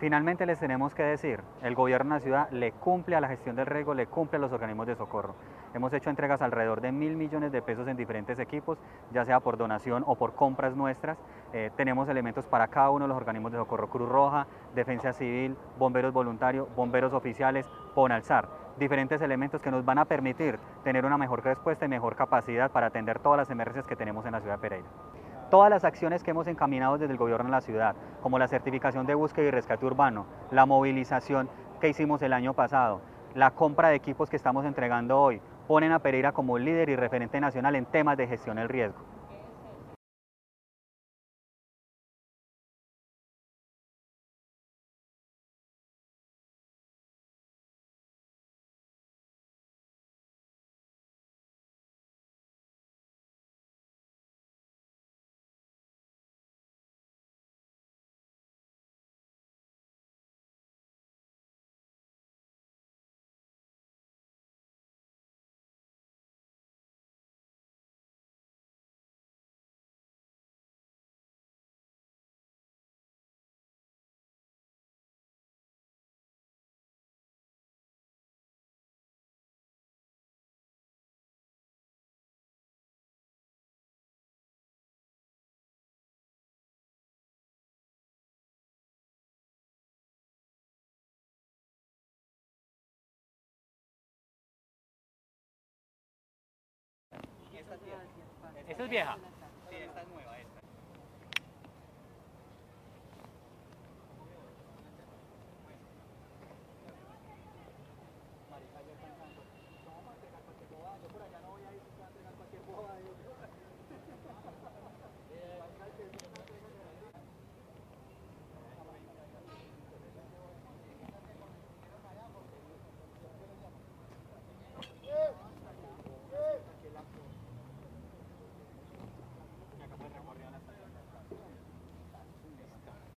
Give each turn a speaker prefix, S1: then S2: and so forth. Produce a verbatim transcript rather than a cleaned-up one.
S1: Finalmente les tenemos que decir, el gobierno de la ciudad le cumple a la gestión del riego, le cumple a los organismos de socorro. Hemos hecho entregas alrededor de mil millones de pesos en diferentes equipos, ya sea por donación o por compras nuestras. Eh, tenemos elementos para cada uno de los organismos de socorro: Cruz Roja, Defensa Civil, Bomberos Voluntarios, Bomberos Oficiales, Ponalzar. Diferentes elementos que nos van a permitir tener una mejor respuesta y mejor capacidad para atender todas las emergencias que tenemos en la ciudad de Pereira. Todas las acciones que hemos encaminado desde el gobierno de la ciudad, como la certificación de búsqueda y rescate urbano, la movilización que hicimos el año pasado, la compra de equipos que estamos entregando hoy, ponen a Pereira como líder y referente nacional en temas de gestión del riesgo.
S2: ¿Esta es vieja?
S1: Sí, esta es nueva.